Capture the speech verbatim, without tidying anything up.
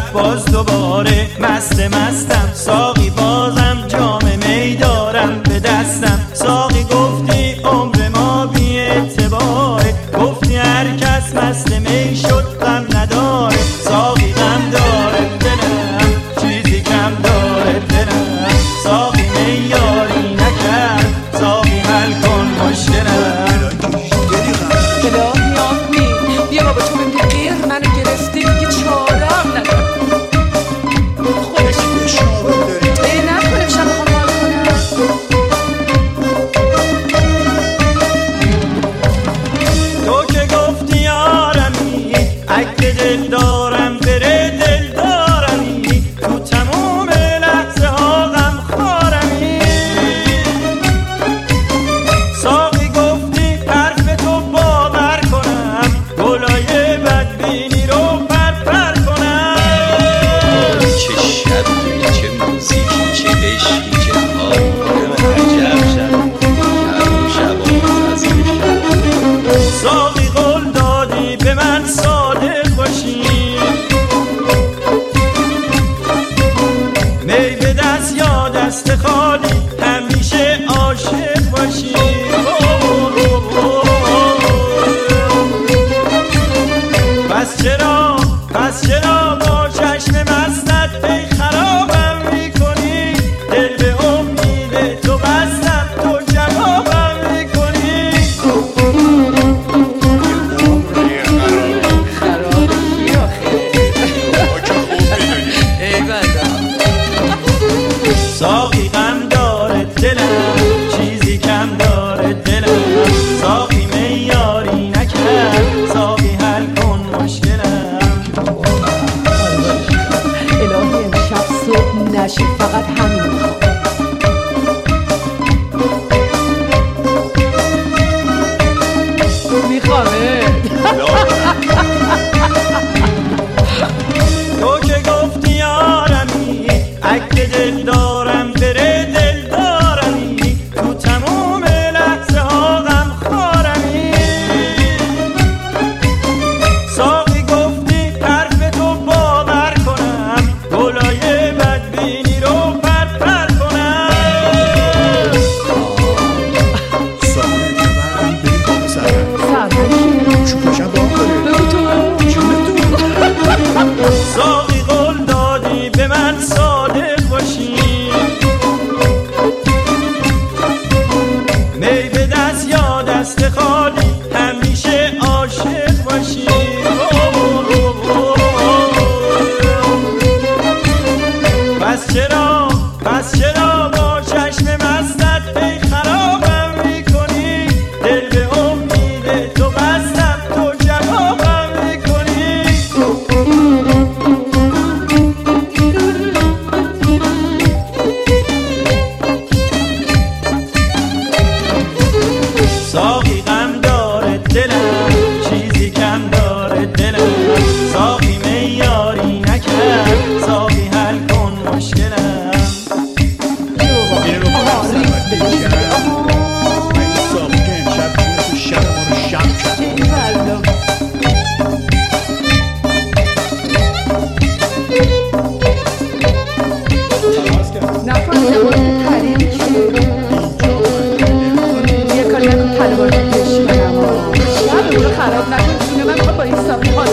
شب باز دوباره مست مستم، ساقی بازم جام می دارم به دستم. ساقی گفتی عمر ما بی اعتباره، گفتی هر کس مست می شد غم نداره. ساقی غم داره دلم، چیزی کم داره دلم، ساقی می یاری نکرد، ساقی حل کن مشکلم. الهی آمین، بیا بابا تو ببین غیر منو گرفتی دیگه چارم ندارم. خودش یه شابه داریم ای نکنه شب میخوام حال کنم. تو که گفتی یارمی، اگه دل دارم بره دل دارمی، تو تموم لحظه ها غم خارمی. ساقی گفتی حرف تو باور کنم، گلای بدبینی رو پر پر کنم. چه شبی، چه موزیکی، چه عشقی، چه حالی، عجب شب شب شب از این شب. ساقی قول دادی به من صادق باشی، می به دست یا دست خالی همیشه عاشق باشی. پس چرا پس چرا با چشم مستت پی خرابم میکنی، دل به امید تو بستم تو جوابم میکنی. خراب کی آخه؟ ما که خوب میدونی. ای بنده ساقی غم داره دلم، چیزی کم داره دلم، ساقی می یاری نکرد، ساقی حل کن مشکلم. الهی امشب صبح نشی، فقط همین میخوام. میخوامه تو که گفتی یارمی، اگه دل دارم بره دل دارمی، تو تموم لحظه ها غم خارمی. ساقی گفتی حرف تو باور کنم، گلای بدبینی رو پر پر کنم. ساقی ببرم بریم بالا سرم سرمه شو پاشم با کنه بگو تو جون تو. ساقی قول دادی به من صادق باشی، می به دست یا دست خالی همیشه عاشق باشی. پس چرا پس چرا با چشم مستت پی خرابم میکنی، دل به امید تو بستم تو جوابم میکنی. ساقی غم داره دلم، چیزی کم داره دلم، ساقی می یاری نکرد، ساقی حل کن مشکلم. اینه رو بالا سرم این ساقی که امشب تونست شب ما رو شب کرد. ای والله خلاص کرد نکنه پری یه کاری نکن پلوار رو بشکنم شب رو خراب نکن، جون من میخواد با این ساقی حال